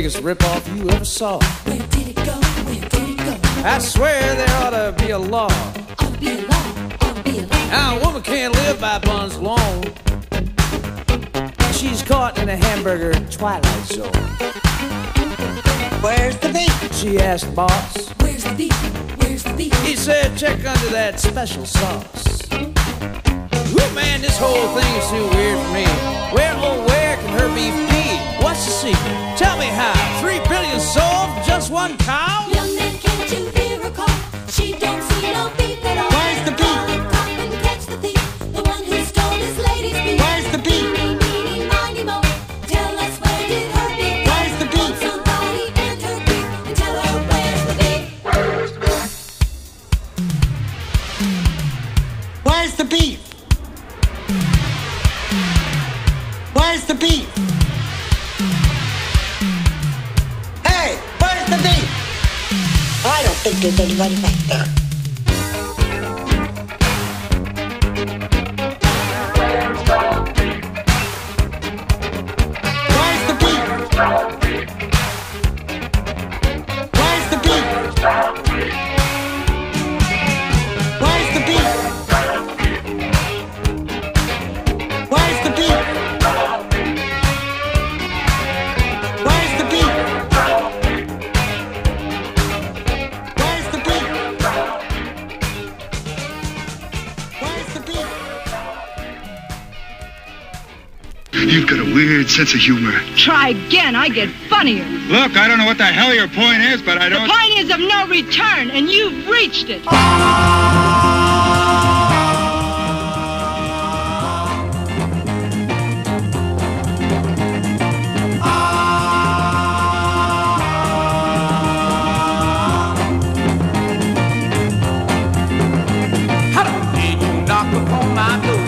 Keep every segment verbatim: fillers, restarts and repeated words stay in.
biggest ripoff you ever saw. Where did it go? Where did it go? I swear there ought to be a law. Ought to be a law. Ought to be a law. Now a woman can't live by buns alone. She's caught in a hamburger twilight zone. Where's the beef? She asked boss. Where's the beef? Where's the beef? He said, check under that special sauce. Woo, man, this whole thing is too weird for me. Where, oh, where can her beef be? What's the secret? Tell me how. Three billion sold for just one cow? Young man, can't you hear her call? She don't see no beef at all. Where's the beef? Call and cop and catch the thief, the one who stole his lady's beef. Where's the beef? Meeny, meeny, miny, mo. Tell us where did her beef go? Where's the beef? Call somebody and her beef and tell her where's the beef. Where's the beef? Where's the beef? Hey, where's the beef? I don't think there's anybody back there. Where's the beef? Where's the beef? Where's the beef? Where's the beef? Where's the beef? Where's the beef? Where's the beef? You've got a weird sense of humor. Try again, I get funnier. Look, I don't know what the hell your point is, but I The don't... point is of no return, and you've reached it. How did you knock upon my door?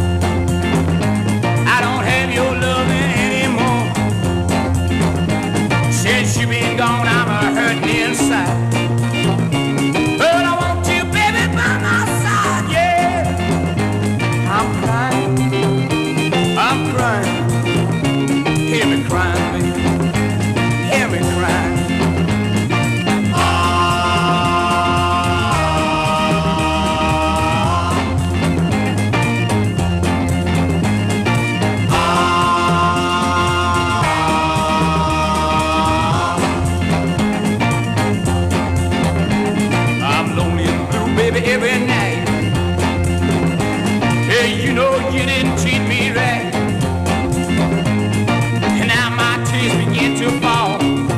I don't have your loving anymore. Since you've been gone, I'm a hurting inside. But I want you, baby, by my side, yeah. I'm crying, I'm crying. Hear me crying, baby. Hear me crying. I'm lonely and blue, baby, every night. Hey, you know you didn't treat me right. And now my tears begin to fall.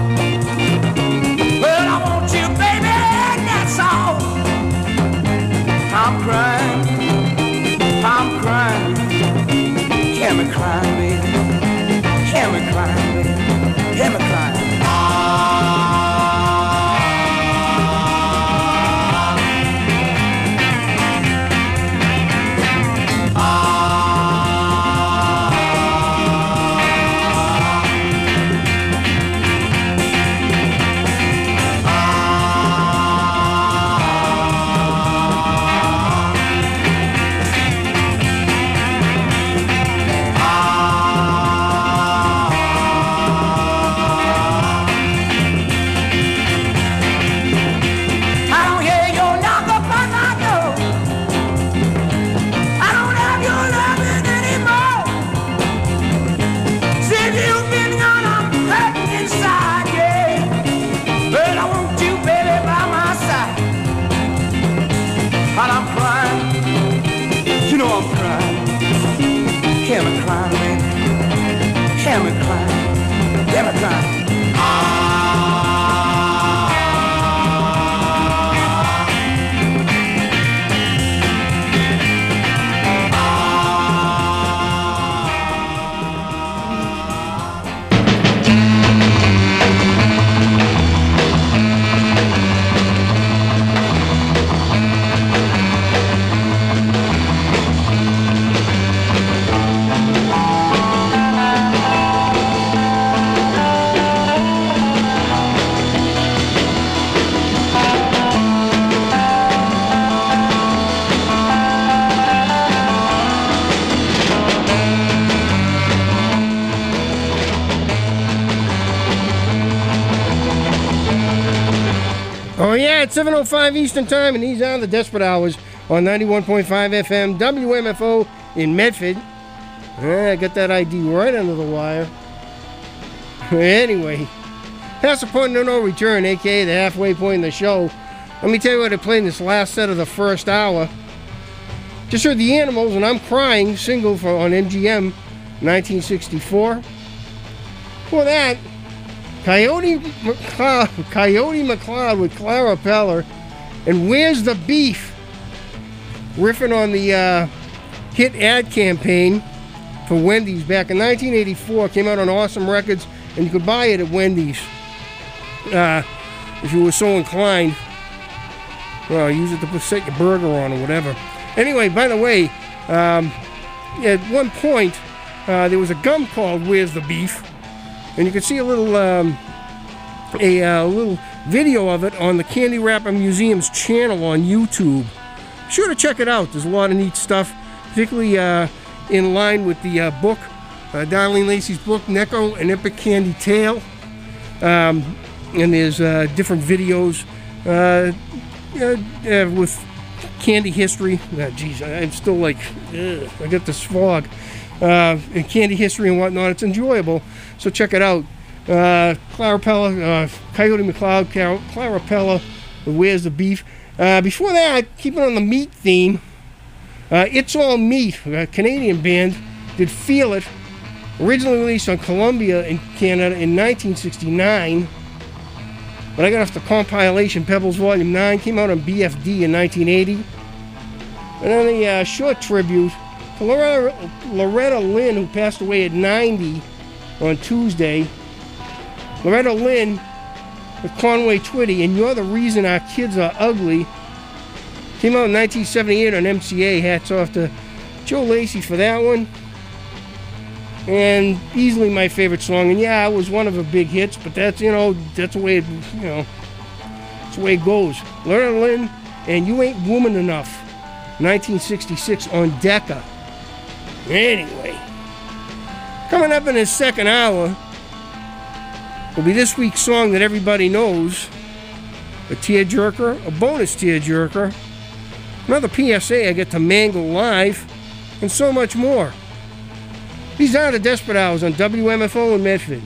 But I want you, baby, and that's all. I'm crying, I'm crying. Hear me crying, baby. Hear me crying, baby. Hear me crying. right, seven oh five Eastern Time, and these are the Desperate Hours on ninety-one point five F M, W M F O in Medford. I got that I D right under the wire. Anyway, past the point of no return, a k a the halfway point in the show. Let me tell you what I played in this last set of the first hour. Just heard The Animals and I'm Crying, single for, on M G M, nineteen sixty-four. Before that, Coyote McCloud, Coyote McCloud with Clara Peller and Where's the Beef? Riffing on the uh, hit ad campaign for Wendy's back in nineteen eighty-four. Came out on Awesome Records, and you could buy it at Wendy's uh, if you were so inclined. Well, use it to put, set your burger on or whatever. Anyway, by the way, um, at one point uh, there was a gum called Where's the Beef? And you can see a little um, a uh, little video of it on the Candy Wrapper Museum's channel on YouTube. Be sure to check it out. There's a lot of neat stuff, particularly uh, in line with the uh, book, uh, Darlene Lacey's book, Necco, An Epic Candy Tale. Um, and there's uh, different videos uh, uh, with candy history. Oh, geez, I'm still like, ugh, I got this fog. Uh, and candy history and whatnot. It's enjoyable, so check it out. Uh, Clara Peller, uh, Coyote McCloud, Clara Peller, Where's the Beef? Uh, before that, keeping on the meat theme, uh, It's All Meat, a Canadian band, did Feel It, originally released on Columbia in Canada in nineteen sixty-nine, but I got off the compilation Pebbles Volume nine, came out on B F D in nineteen eighty, and then a uh, short tribute to Loretta, Loretta Lynn, who passed away at ninety on Tuesday. Loretta Lynn with Conway Twitty, and You're the Reason Our Kids Are Ugly. Came out in nineteen seventy-eight on M C A. Hats off to Joe Lacey for that one. And easily my favorite song. And yeah, it was one of the big hits, but that's, you know, that's the way it, you know, that's the way it goes. Loretta Lynn and You Ain't Woman Enough, nineteen sixty-six on Decca. Anyway, coming up in his second hour will be this week's song that everybody knows, a tearjerker, a bonus tearjerker, another P S A I get to mangle live, and so much more. These are the Desperate Hours on W M F O in Medford.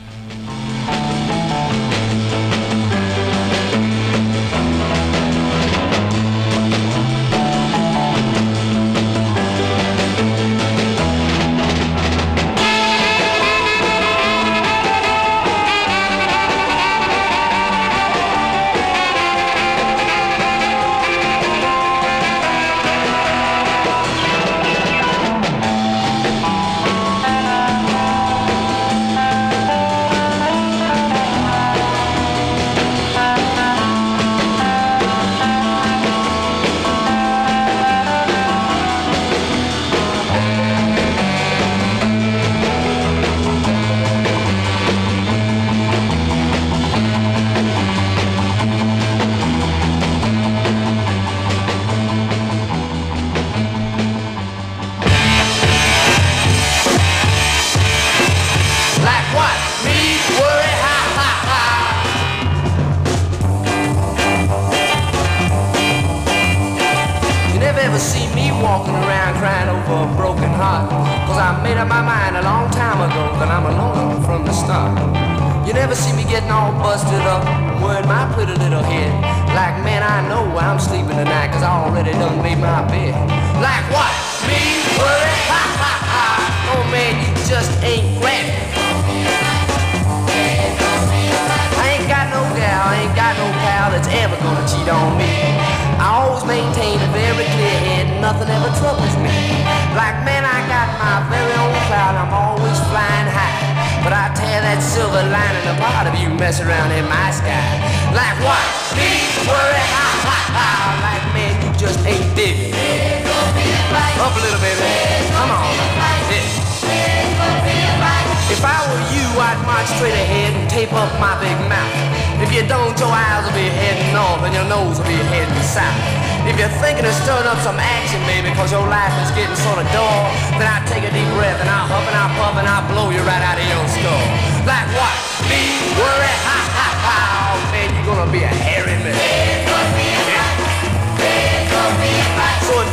Be a hairy man.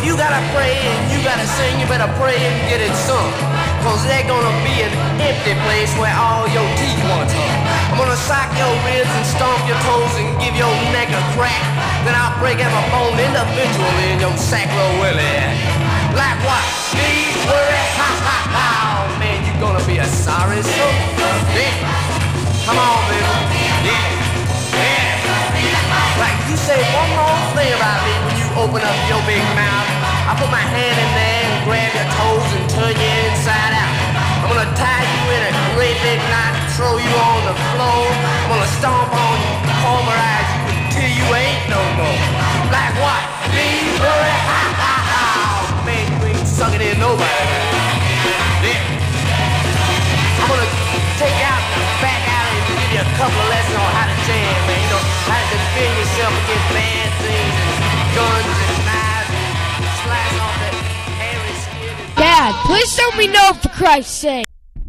if you gotta pray and you gotta sing, you better pray and get it sung. Cause there's gonna be an empty place where all your teeth once hung. I'm gonna sock your ribs and stomp your toes and give your neck a crack. Then I'll break every bone individually in your sacro willy. Like what? Me worry? Ha ha ha. Oh man, you gonna be a sorry soul. Yeah. Come on, baby. Yeah. Yeah. Like you say one more thing about me when you open up your big mouth. I put my hand in there and grab your toes and turn you inside out. I'm gonna tie you in a great big knot, throw you on the floor. I'm gonna stomp on you, pulverize you until you ain't no more. Like what? Leave worry, ha ha ha. Man, you ain't sucking in nobody. Yeah. I'm gonna take you out the back alley and give you a couple of lessons on how to jam, man. You know, how to defend yourself against bad things and guns and knives and slice off that hairy skin. And Dad, please tell me no for Christ's sake.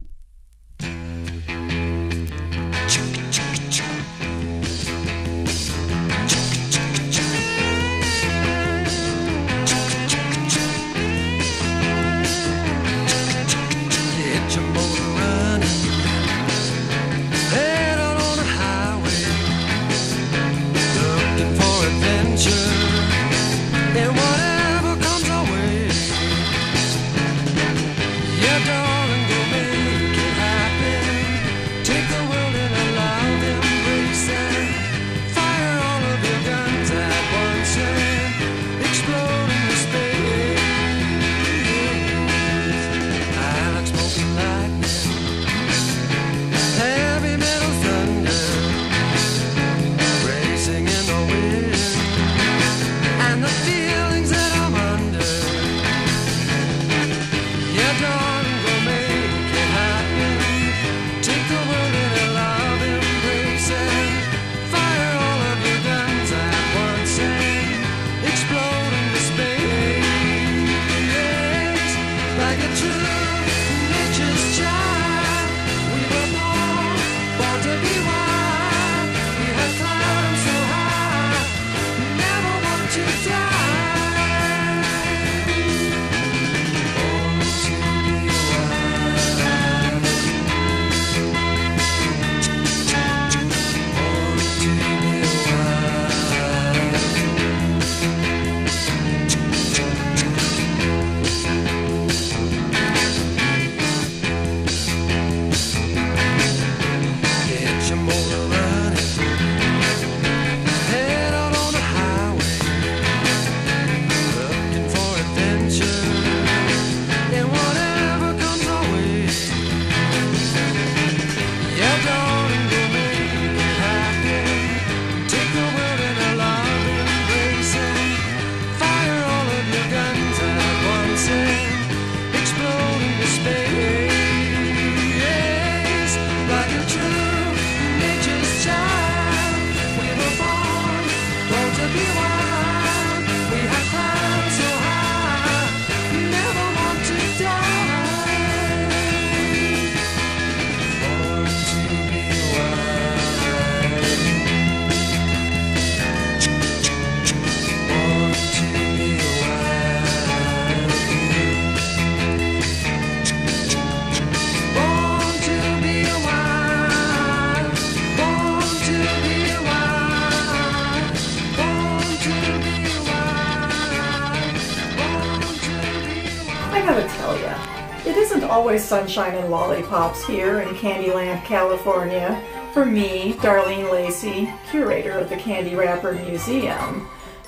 Always sunshine and lollipops here in Candyland, California. For me, Darlene Lacey, curator of the Candy Wrapper Museum.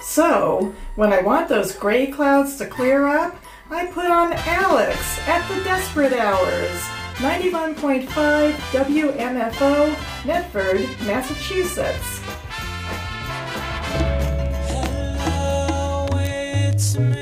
So, when I want those gray clouds to clear up, I put on Alex at the Desperate Hours. ninety-one point five W M F O, Medford, Massachusetts. Hello, it's me.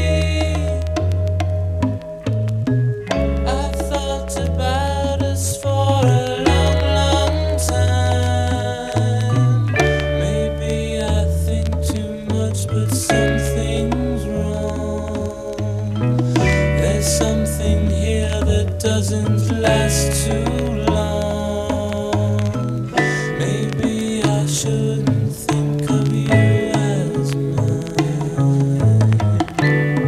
Doesn't last too long. Maybe I shouldn't think of you as mine.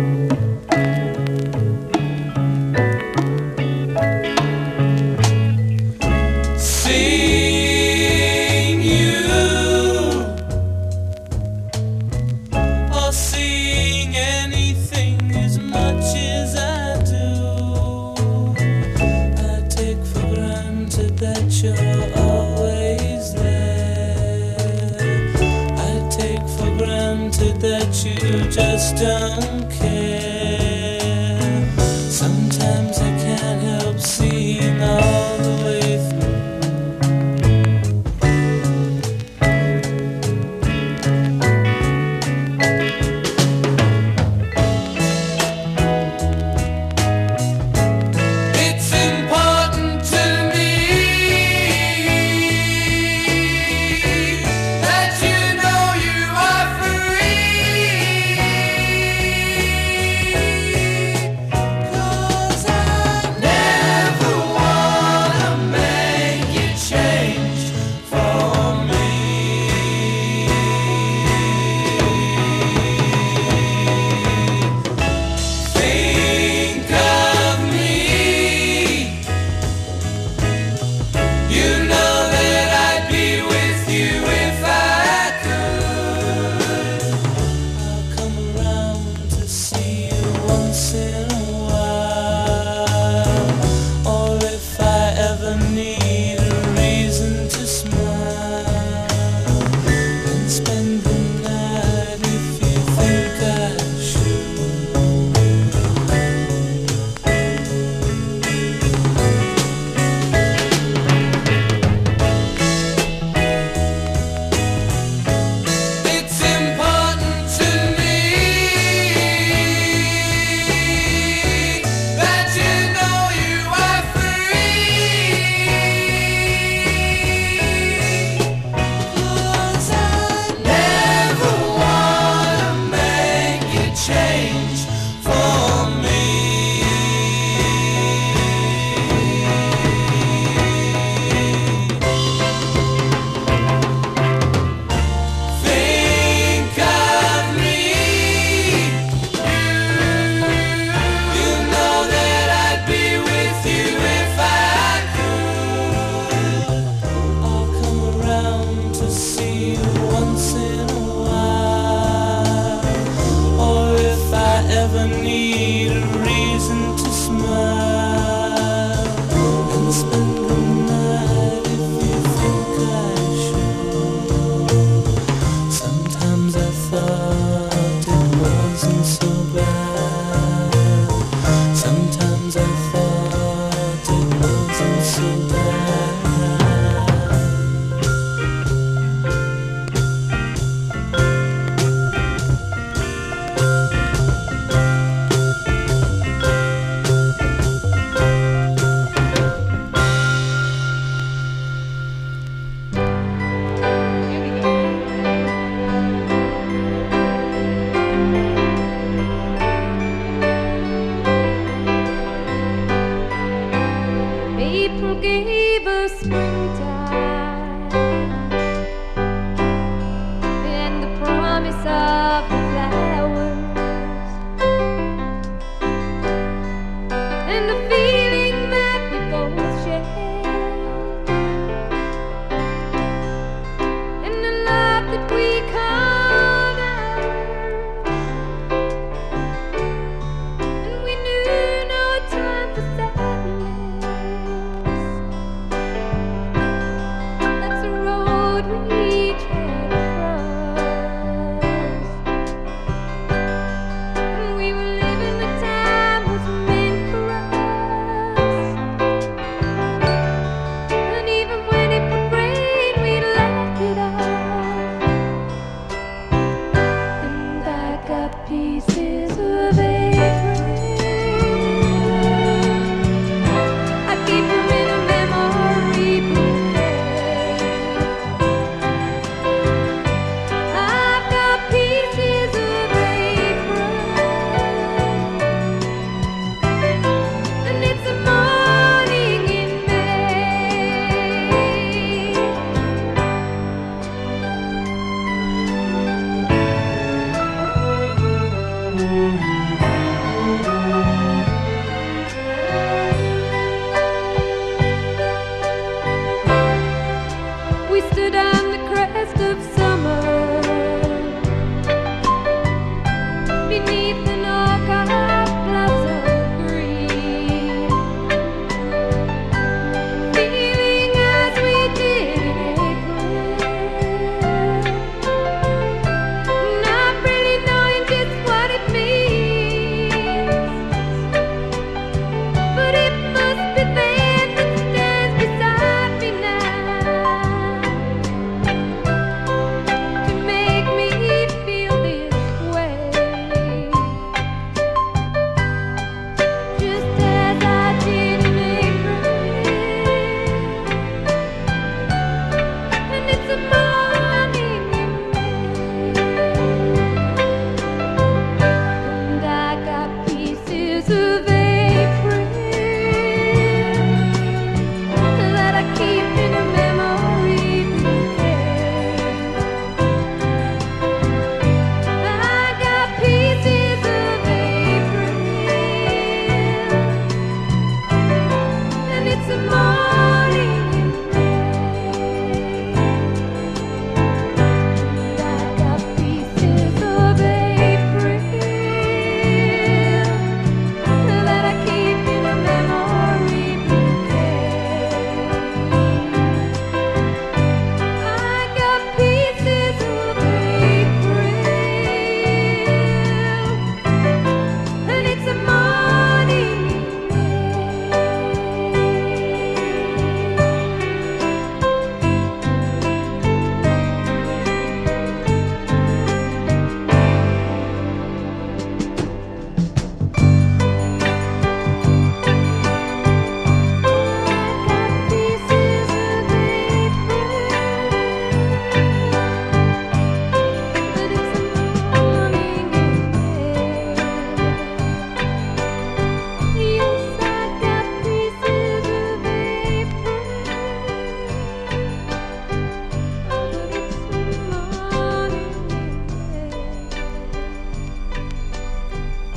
just don't care. Sometimes I can't help seeing all the way through. It's important to me that you know you are free. 'Cause I never wanna make you change for me. Think of me. You know that I'd be with you if I could. I'll come around to see you once in a while. Or if I ever need a reason to smile, and spend the night if you think I should. It's important to me that you know you are free. 'Cause I never wanna make you change for me. Think of me. You know that I'd be with you if I could. I'll come around to see you once in a while. Or if I ever need a reason to smile, and spend the night if you think I should. Sometimes I thought it wasn't so bad. Sometimes I thought it wasn't so bad. April gave us springtime and the promise of the flowers and the feeling that we both shared and the love that we called ours. And we knew no time for sadness. That's a road we tread across. And we were living the time was meant for us.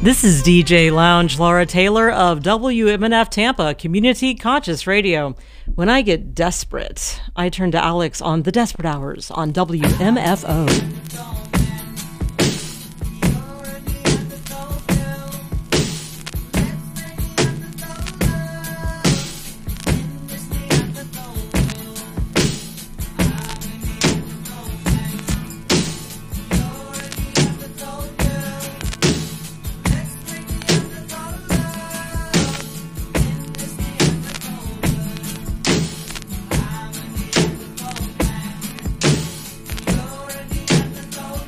This is D J Lounge Laura Taylor of W M N F Tampa, Community Conscious Radio. When I get desperate, I turn to Alex on The Desperate Hours on W M F O. Go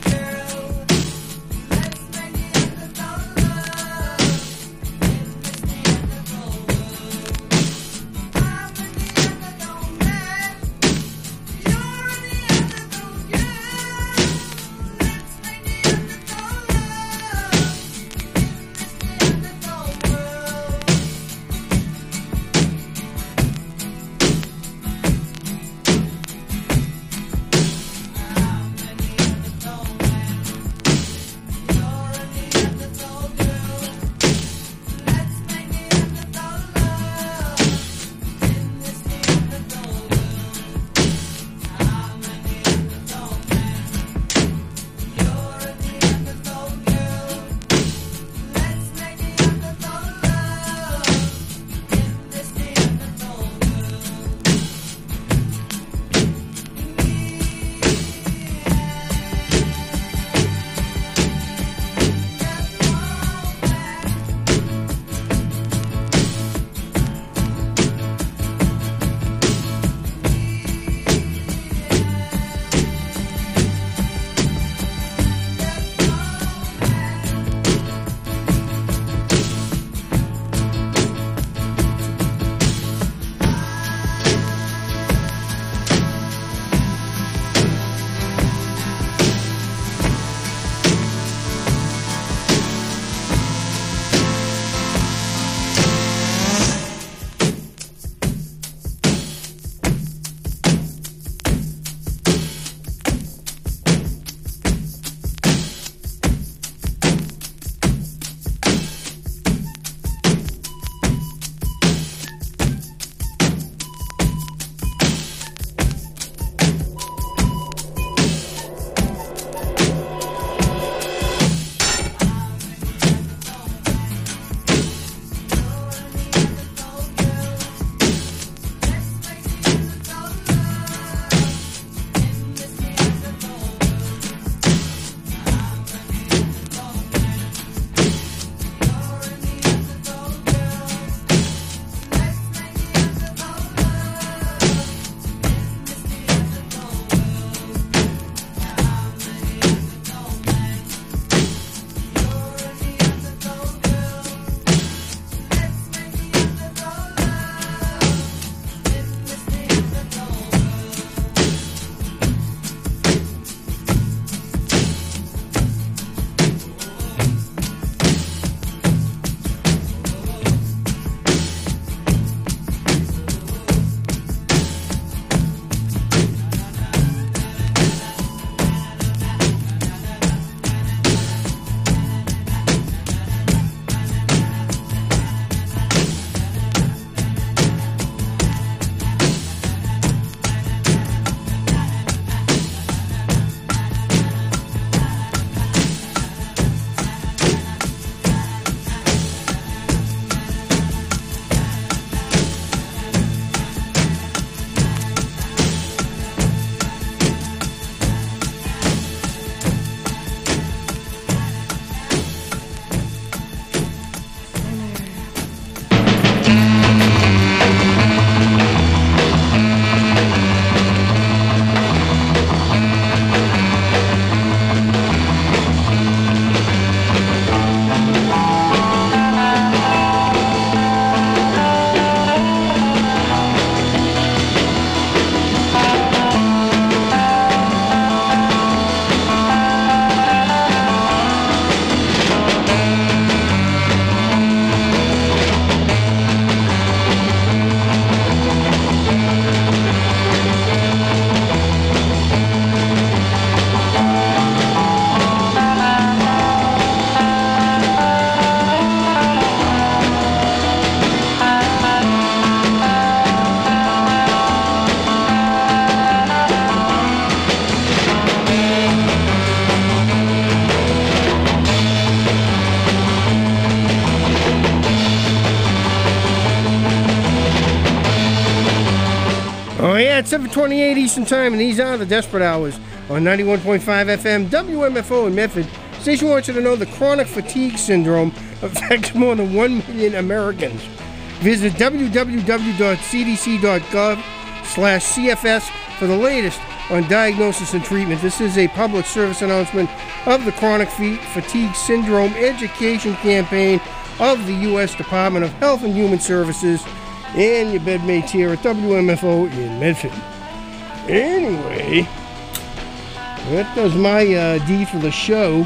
Oh yeah, it's seven twenty-eight Eastern Time, and these are the Desperate Hours on ninety-one point five F M, W M F O in Medford. Station wants you to know the chronic fatigue syndrome affects more than one million Americans. Visit w w w dot c d c dot gov slash c f s for the latest on diagnosis and treatment. This is a public service announcement of the Chronic Fatigue Syndrome Education Campaign of the U S Department of Health and Human Services and your bedmates here at W M F O in Medford. Anyway, that does my uh, D for the show.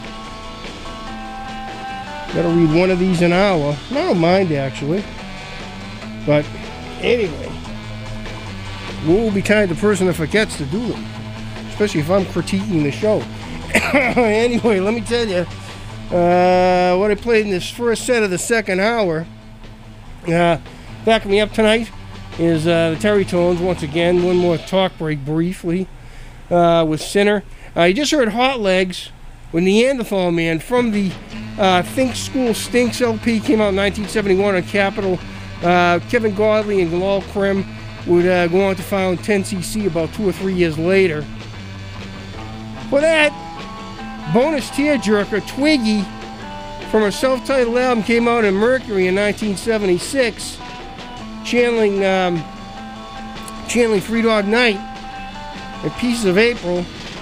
Gotta read one of these an hour. I don't mind, actually. But anyway, we'll be kind of the person that forgets to do them, especially if I'm critiquing the show. Anyway, let me tell you uh, what I played in this first set of the second hour. Uh, backing me up tonight is uh, the Terry Tones once again. One more talk break briefly uh, with Sinner. Uh, you just heard Hot Legs with Neanderthal Man from the uh, Think School Stinks L P. Came out in nineteen seventy-one on Capitol. Uh, Kevin Godley and Galal Krim would uh, go on to found ten C C about two or three years later. For that, bonus tearjerker Twiggy from her self-titled album came out in Mercury in nineteen seventy-six, channeling um, channeling Three Dog Night and Pieces of April.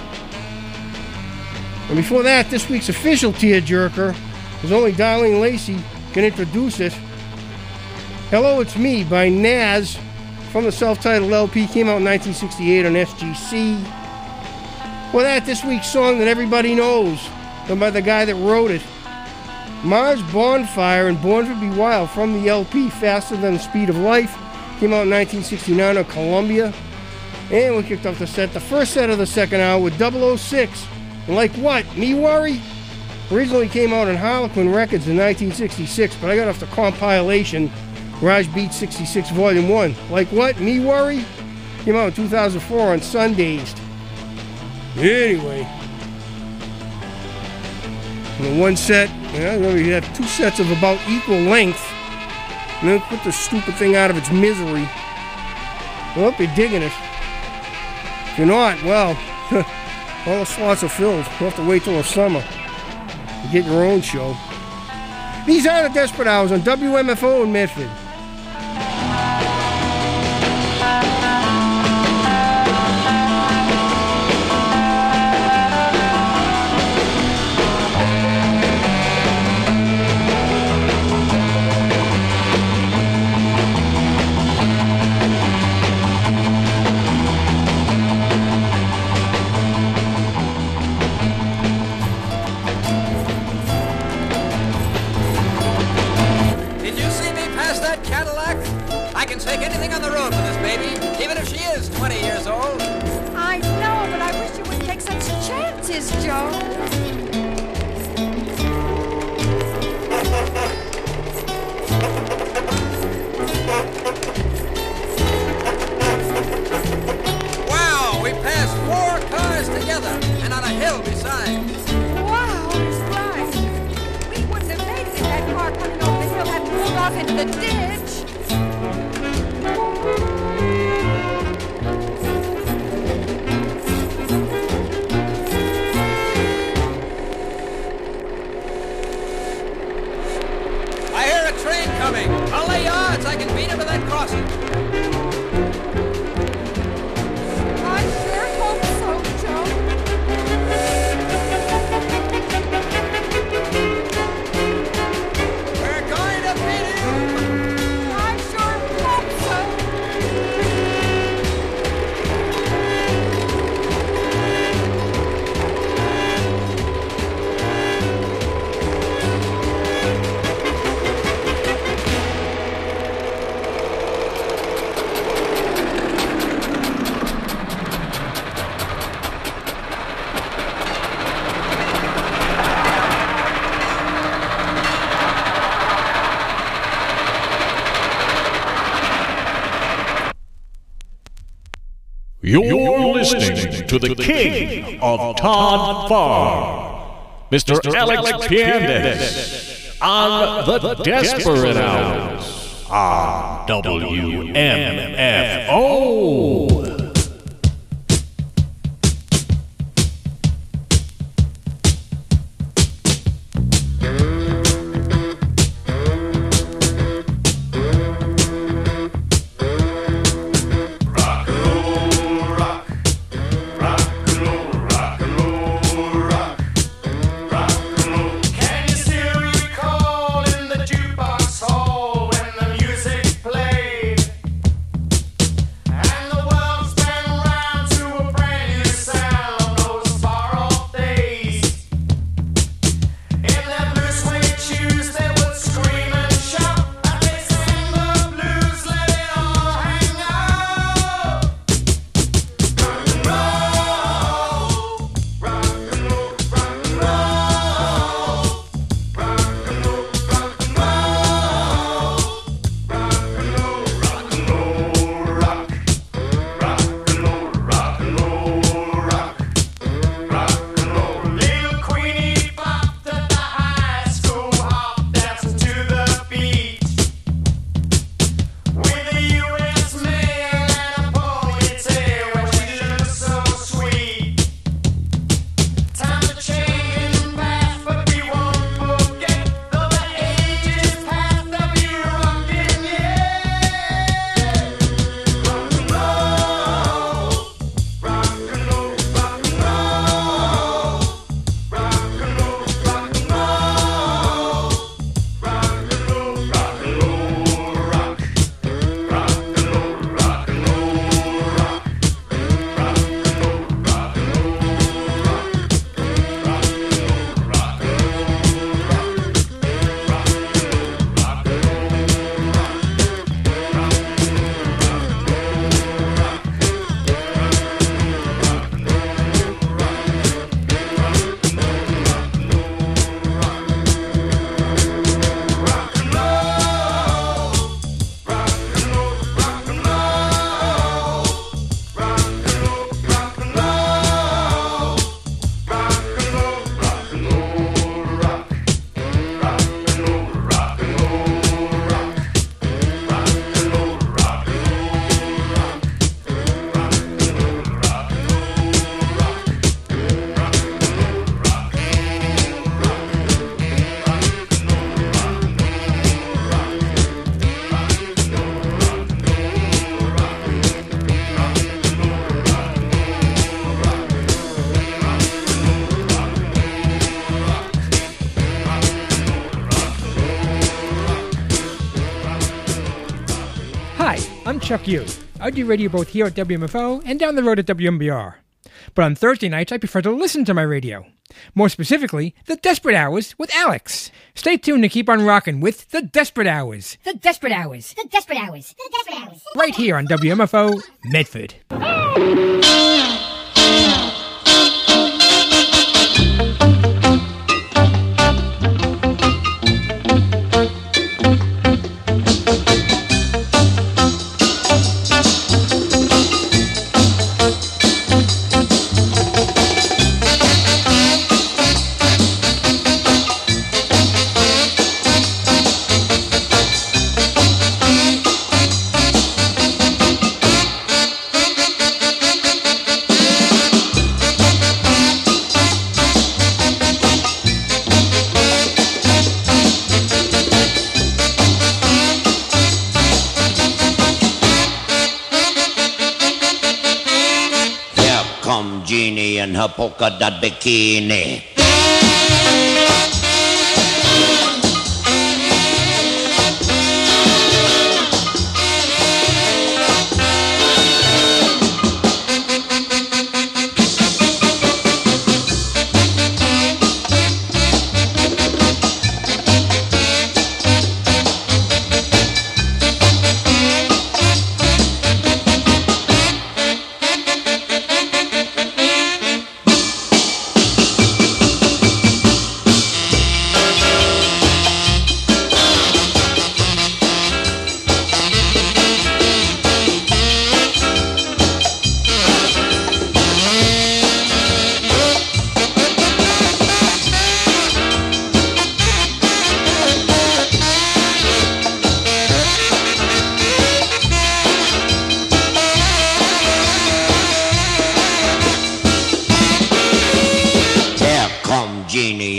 And before that, this week's official tearjerker, because only Darlene Lacey can introduce it. Hello, It's Me by Naz from the self-titled L P, came out in nineteen sixty-eight on S G C. Well, that this week's song that everybody knows, done by the guy that wrote it, Mars Bonfire and Born to Be Wild from the L P Faster Than the Speed of Life, came out in nineteen sixty-nine on Columbia. And we kicked off the set, the first set of the second hour with double oh six. And like what? Me Worry? Originally came out on Harlequin Records in nineteen sixty-six, but I got off the compilation Garage Beat sixty-six Volume one. Like what? Me Worry? Came out in two thousand four on Sundazed. Anyway. And the one set, yeah, we have two sets of about equal length. And then put the stupid thing out of its misery. I hope you're digging it. If you're not, well, all the slots are filled. You'll have to wait till the summer to get your own show. These are the Desperate Hours on W M F O in Medford. Take anything on the road with this baby, even if she is twenty years old. I know, but I wish you wouldn't take such chances, Joe. Wow, we passed four cars together, and on a hill besides. Wow, he's right. We wouldn't have made it if that car coming over the hill hadn't pulled off into the ditch. Coming. I'll lay odds I can beat him to that crossing. I sure hope so, Joe. We're going to beat him. I sure hope so. You're listening to the king of Todd Farr, Mister Alex Piandes, on the Desperate Hours. on W M F O. I'm Chuck Yu. I do radio both here at W M F O and down the road at W M B R. But on Thursday nights, I prefer to listen to my radio. More specifically, The Desperate Hours with Alex. Stay tuned to keep on rocking with The Desperate Hours. The Desperate Hours. The Desperate Hours. The Desperate Hours. Right here on W M F O, Medford. Jeannie in her polka dot bikini.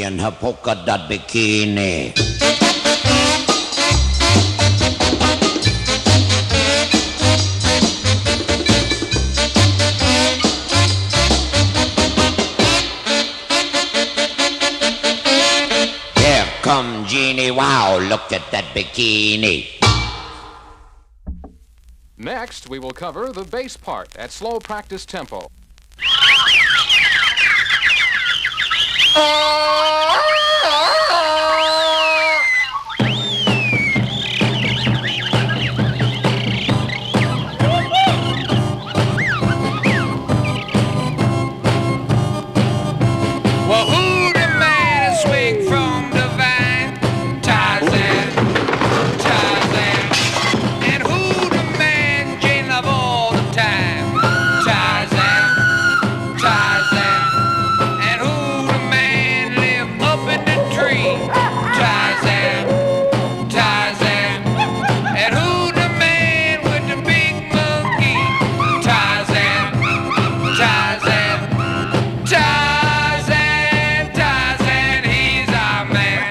and her polka dot bikini. Here come Jeannie, wow, look at that bikini. Next, we will cover the bass part at slow practice tempo. Well, who the man is swing from the vine? Tarzan, Tarzan. And who the man Jane love all the time? Tarzan, Tarzan. And who the man live up in the tree? Tarzan, Tarzan. And who the man with the big monkey? Tarzan, Tarzan, Tarzan, Tarzan, he's our man.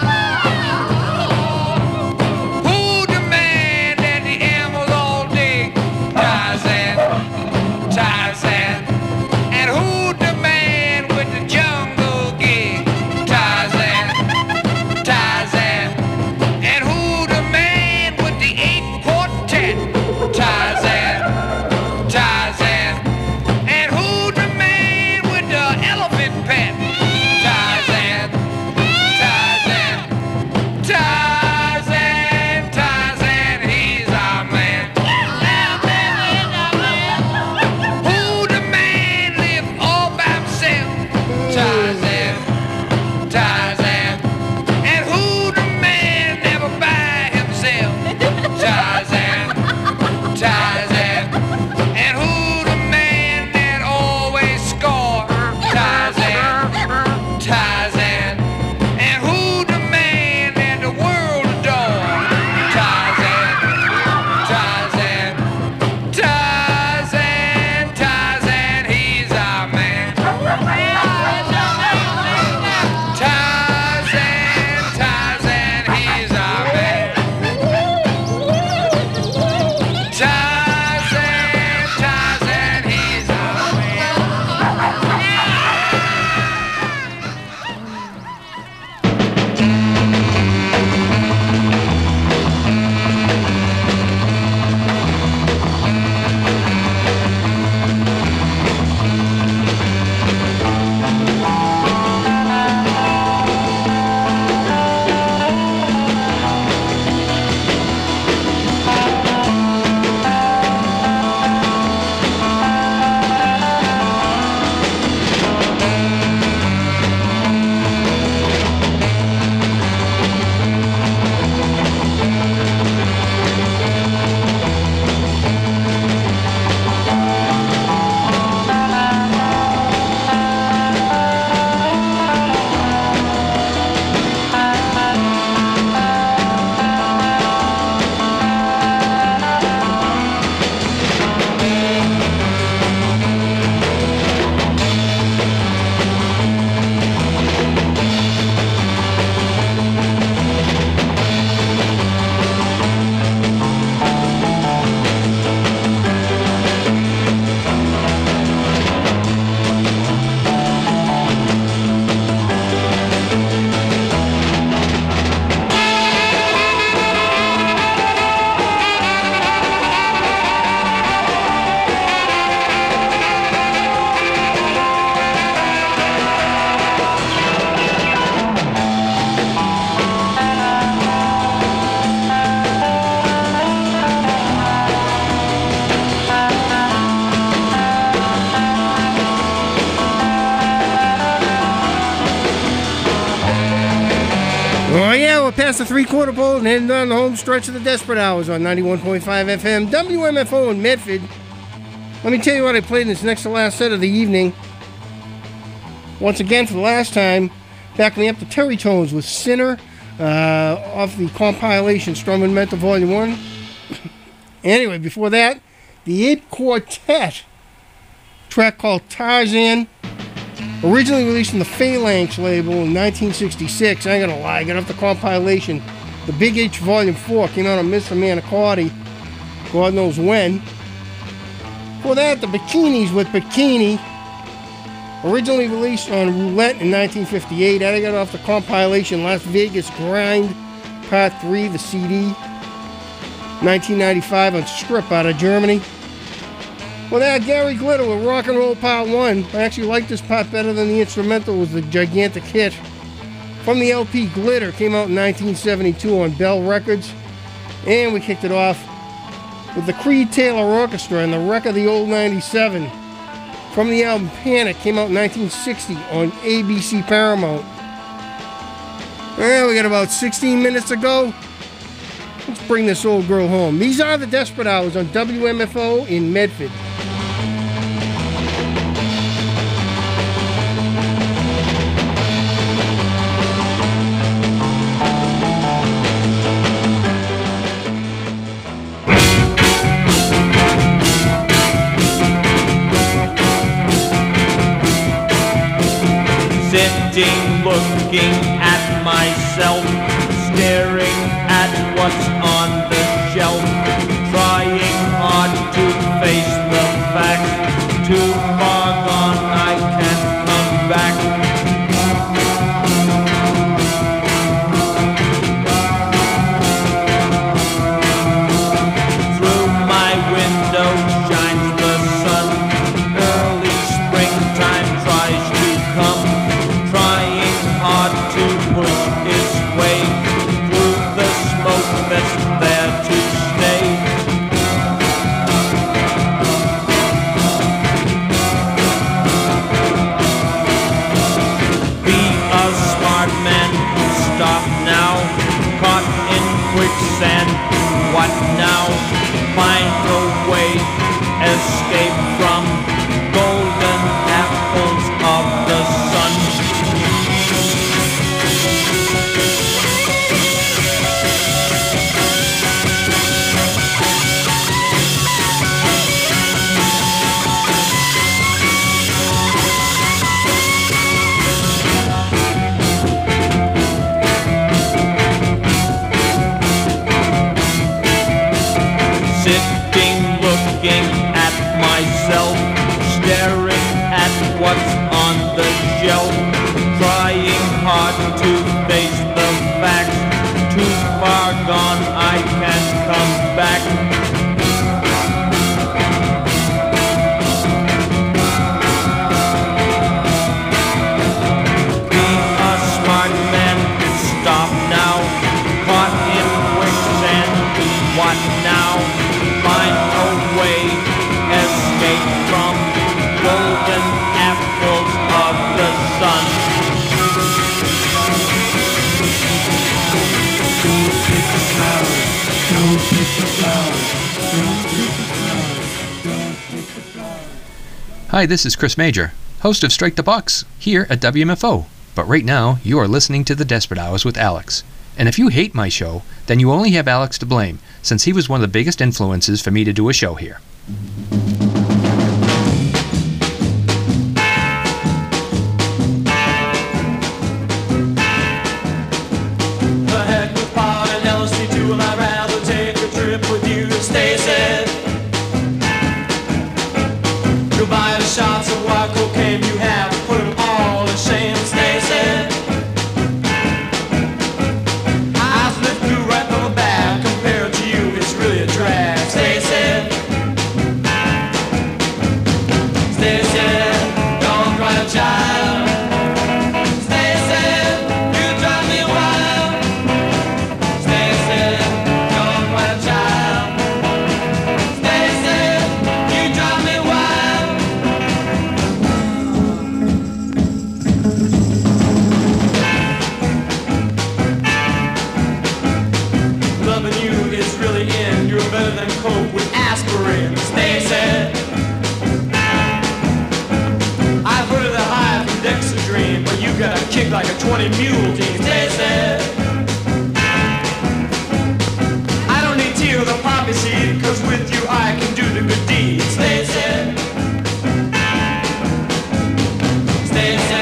Who the man that the animals all dig? Tarzan, Tarzan. And who the man with the jungle gig? Tarzan, Tarzan. And who the man with the eight quartet? Tarzan, Tarzan. And who the man with the elephant pet? Tarzan, Tarzan, Tarzan, Tarzan, he's our man. Who the man live all by himself? Tarzan, Tarzan. And who the man never by himself? Tarzan, Tarzan. And who the man that always score? Tarzan, Tarzan. And who the man that the world adore? Tarzan, Tarzan, Tarzan, Tarzan, he's our man. Tarzan, Tarzan, he's our man. Tarzan, Tarzan, he's our man. Oh yeah, we're past the three-quarter pole and heading down the home stretch of the Desperate Hours on ninety-one point five F M, W M F O in Medford. Let me tell you what I played in this next to last set of the evening. Once again, for the last time, backing me up to Terry Tones with Sinner, uh, off the compilation Strum Mental Volume one. Anyway, before that, the Eight Quartet, track called Tarzan. Originally released on the Phalanx label in nineteen sixty-six. I ain't gonna lie, I got off the compilation. The Big H Volume four came out on Mister Manicotti, God knows when. Before that, the Bikinis with Bikini. Originally released on Roulette in nineteen fifty-eight. I got off the compilation Las Vegas Grind Part three, the C D. nineteen ninety-five on Strip out of Germany. Well, that Gary Glitter with Rock and Roll Part one. I actually like this part better than the instrumental. It was the gigantic hit. From the L P Glitter, came out in nineteen seventy-two on Bell Records. And we kicked it off with the Creed Taylor Orchestra and the Wreck of the Old ninety-seven. From the album Panic, came out in nineteen sixty on A B C Paramount. Well, we got about sixteen minutes to go. Let's bring this old girl home. These are the Desperate Hours on W M F O in Medford. Sitting, looking at myself, staring at what's on the shelf, trying hard to face the facts. Too far gone, I can't come back. Through my window shines the sun. Early springtime tries to come, trying hard to push its way through the smoke that's there to stay. Be a smart man, stop now. Caught in quicksand, what now? Find a way, escape from golden apples of the sun. Sitting, looking at myself, staring at what's on the shelf, trying hard to face the facts. Too far gone, I can't come back. Be a smart man, stop now. Caught in quicksand, what now? Find a way, escape from golden apples of the sun. Don't pick the flowers, don't pick the flowers, don't pick the flowers, don't pick the flowers. Hi, this is Chris Major, host of Strike the Box, here at W M F O. But right now, you are listening to The Desperate Hours with Alex. And if you hate my show, then you only have Alex to blame, since he was one of the biggest influences for me to do a show here. The heck with Paul and L S D two, and I'd rather take a trip with you, Stacy. You'll buy the shots of white cocaine you have, put them all to shame, Stacy. Kick like a twenty mule team, Stacy. I don't need tea or the poppy seed, cause with you I can do the good deed, Stacy. Stacy.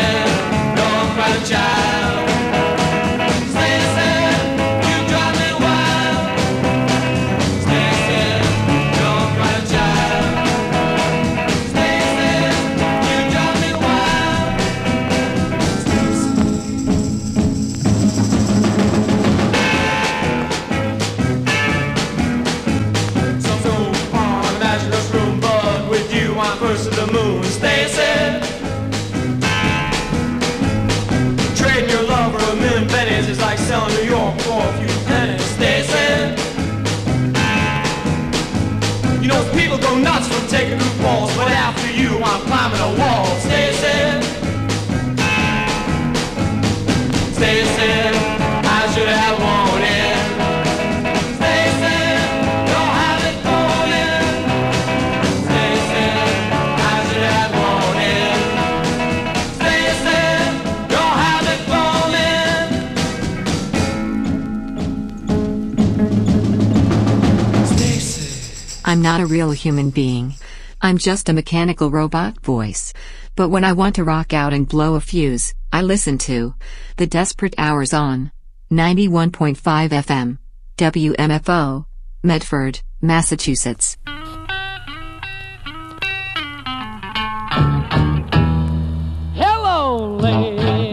and taking new walls, but after you, I'm climbing a wall. Stacy, Stacy, I should have worn it. Stacy, don't have it going. Stacy, I should have worn it. Stacy, don't have it going. Stacy. I'm not a real human being. I'm just a mechanical robot voice. But when I want to rock out and blow a fuse, I listen to The Desperate Hours on ninety-one point five F M, W M F O, Medford, Massachusetts. Hello, lady.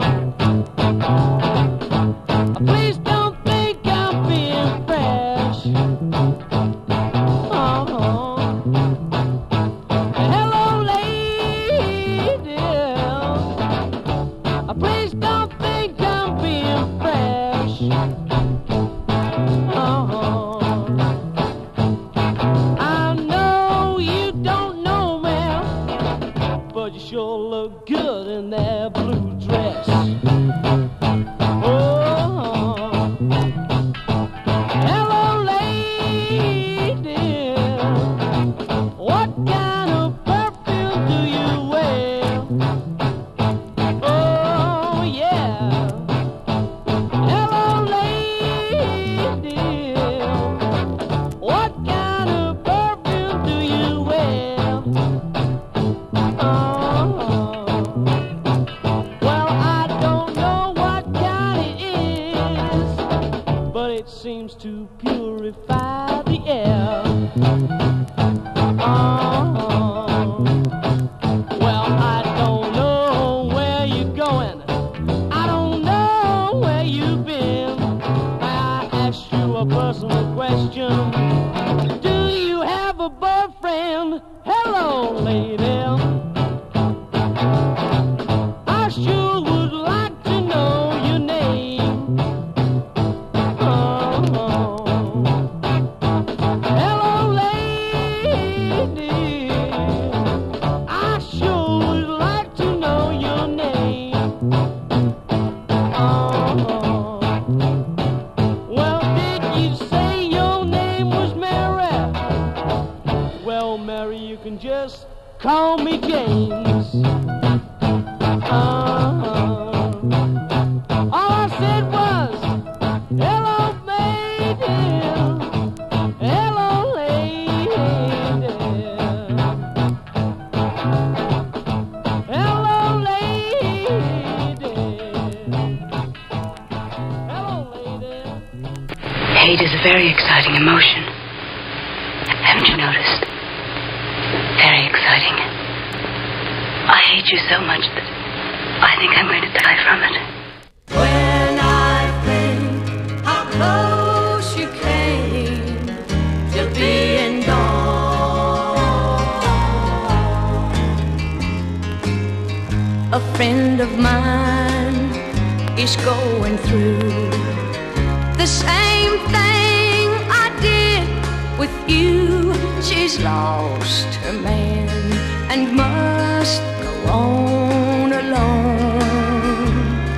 Please don't think I'm being fresh. Uh-huh. Hello, lady. Please don't think I'm being fresh. Uh-huh. I know you don't know me, but you sure look good in that blue dress. Oh, hello, lady. What kind of perfume do you wear? Oh, yeah. Hello, lady. What kind of perfume do you wear? Oh, well, I don't know what kind it is, but it seems to purify the air. Oh, well, I don't know where you're going. I don't know where you've been. I asked you a personal question. Do you have a boyfriend? Hello, lady. I sure would like to know your name. Oh, hello, lady. I sure would like to know your name. Oh, well, did you say your name was Mary? Well, Mary, you can just call me James. Uh-huh. All I said was, hello, lady. Hello, lady. Hello, lady. Hello, lady. Hate is a very exciting emotion. Haven't you noticed? Very exciting. I hate you so much that I think I'm going to die from it. When I think how close you came to being gone, A friend of mine is going through the same thing I did with you. She's lost her man and must go on alone,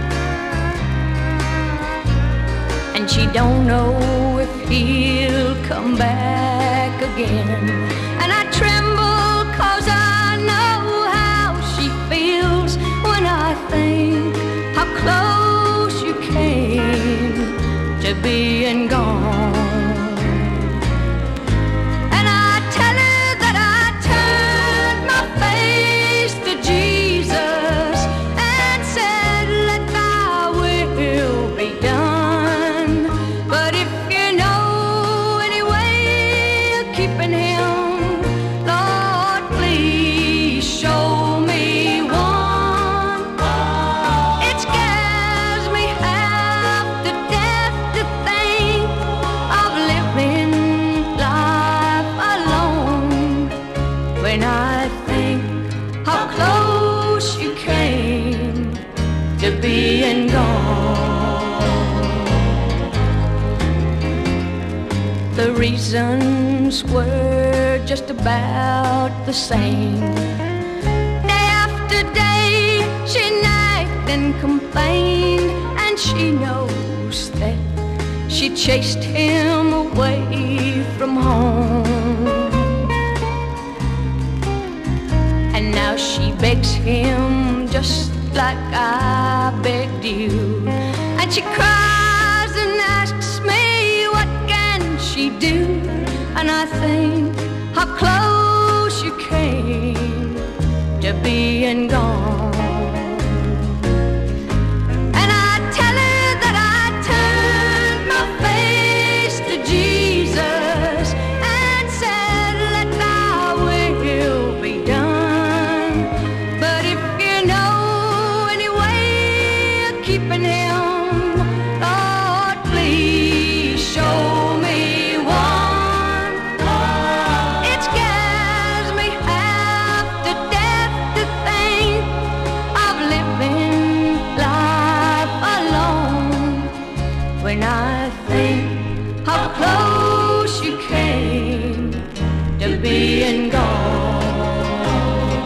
and she don't know if he'll come back again. And I tremble 'cause I know how she feels when I think how close you came to being gone. And I tell her that I turned my face to Jesus and said, let thy will be done. But if you know any way of keeping him, Lord, please show me one. It scares me half to death to think of living life alone. When I think how close you came to being gone. The reason reasons were just about the same. Day after day, she nagged and complained, and she knows that she chased him away from home. And now she begs him just like I begged you. And she cries and asks me what can she do. And I think how close you came to being gone. And I tell her that I turned my face to Jesus and said, let thy will be done. But if you know any way of keeping him, Lord, please show me one. It scares me half to death to think of living life alone. When I think how close you came to being gone.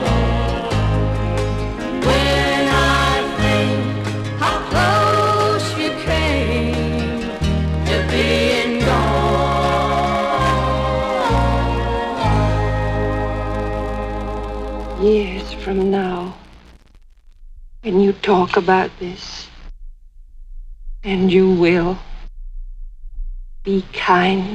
When I think how close you came to being gone. Years from now, when you talk about this, and you will, be kind.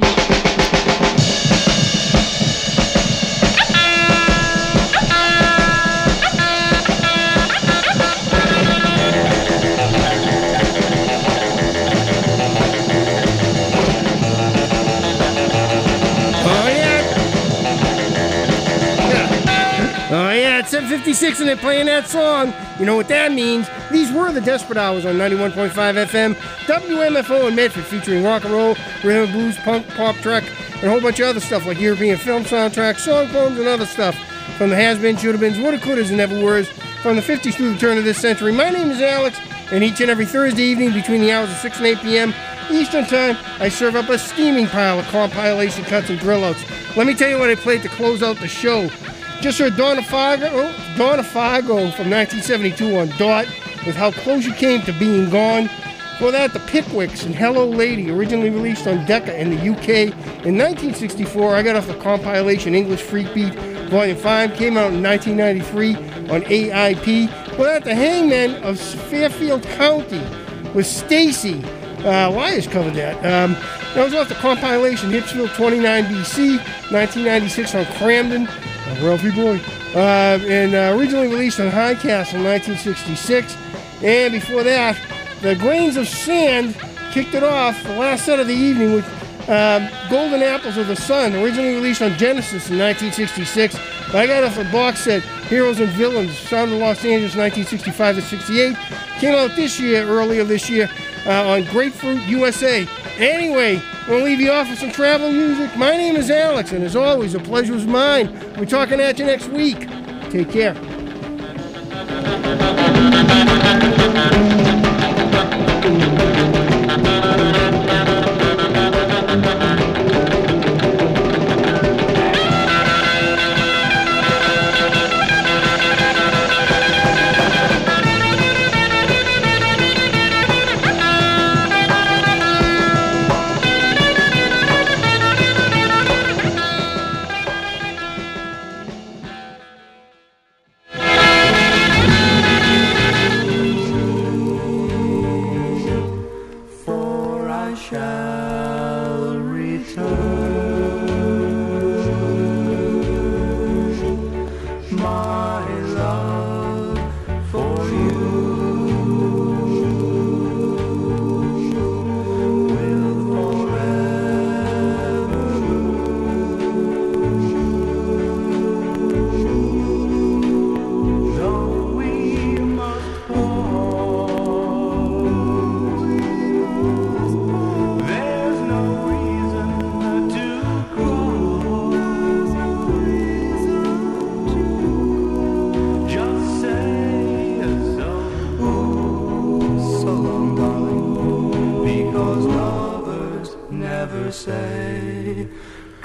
Oh yeah, it's seven fifty-six and they're playing that song. You know what that means. These were the Desperate Hours on ninety-one point five F M, W M F O in Medford, featuring rock and roll, rhythm and blues, punk, pop, track, and a whole bunch of other stuff like European film soundtracks, song poems, and other stuff from the has-beens, should-have-beens, woulda, couldas, and never-weres from the fifties through the turn of this century. My name is Alex, and each and every Thursday evening between the hours of six and eight p.m. Eastern Time, I serve up a steaming pile of compilation cuts and drill-outs. Let me tell you what I played to close out the show. Just heard Donna Fargo, Donna Fargo from nineteen seventy-two on Dot with How Close You Came to Being Gone. Before that, the Pickwicks and Hello Lady, originally released on Decca in the U K in nineteen sixty-four. I got off the compilation English Freak Beat Volume five, came out in nineteen ninety-three on A I P. Before that, the Hangmen of Fairfield County with Stacy. Uh, Liars covered that. Um, that was off the compilation Hipsville twenty-nine B C, nineteen ninety-six on Cramden. A Ralphie boy. Uh, and uh, originally released on High Castle in nineteen sixty-six. And before that, the Grains of Sand kicked it off, the last set of the evening, with um, Golden Apples of the Sun, originally released on Genesis in nineteen sixty-six. But I got off the box set Heroes and Villains, Sound of Los Angeles, nineteen sixty-five to sixty-eight. Came out this year, earlier this year, uh, on Grapefruit U S A. Anyway, I'm going to leave you off with some travel music. My name is Alex, and as always, a pleasure is mine. We're talking at you next week. Take care.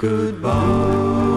Goodbye.